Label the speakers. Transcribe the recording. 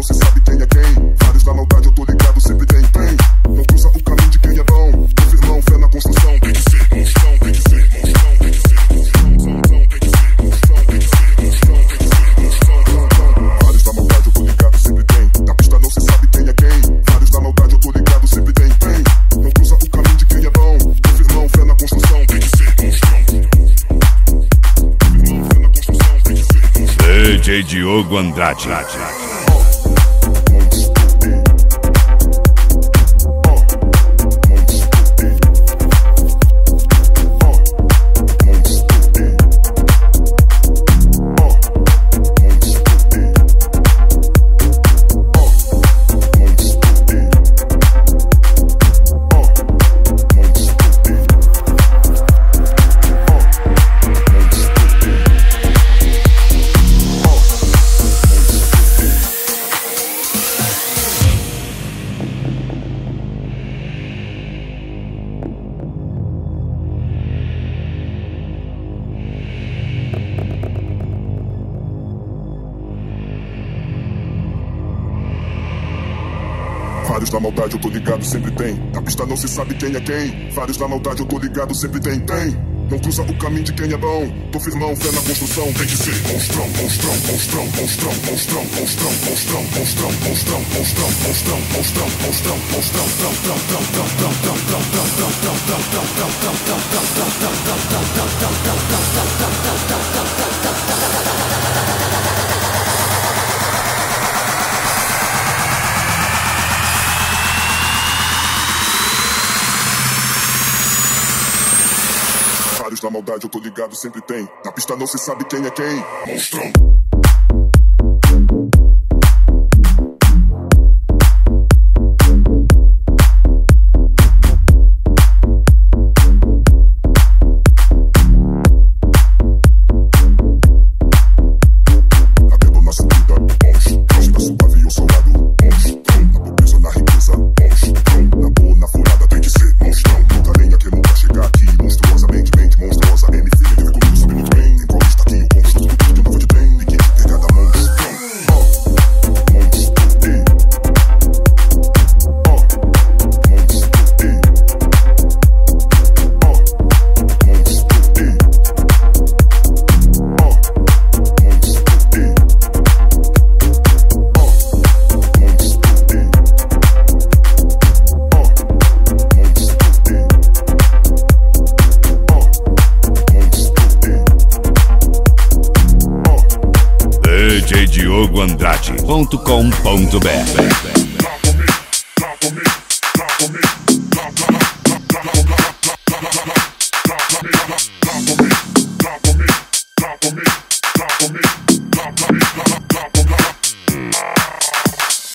Speaker 1: não se sabe quem é quem. Vários na maldade, eu tô ligado, sempre tem. Não cruza o caminho de quem é bom. Tô firmão, fé na construção. Tem que ser monstrão, tem que ser monstrão, tem que ser monstrão, tem que ser monstrão, tem que ser monstrão, tem que ser monstrão. Vários na maldade, eu tô ligado, sempre tem. Na pista não se sabe quem é quem. Vários na maldade, eu tô ligado, sempre tem. Não cruza o caminho de quem é bom. Tô firmão, fé na construção. Tem que ser monstrão. Firmão, fé na construção. Tem que ser monstrão.
Speaker 2: DJ Diogo Andrade.
Speaker 1: Vários na maldade, eu tô ligado, sempre tem. Na pista não se sabe quem é quem. Vários na maldade, eu tô ligado, sempre tem. Não cruza o caminho de quem é bom. Tô firmão, fé na construção. Tem que ser monstrão, monstrão, monstrão, monstrão, monstrão, monstrão, monstrão, monstrão, monstrão, monstrão, monstrão, monstrão, monstrão, monstrão, Vários na maldade, eu tô ligado, sempre tem. Na pista não se sabe quem é quem. Monstrão.
Speaker 2: DJDiogoAndrade.com.br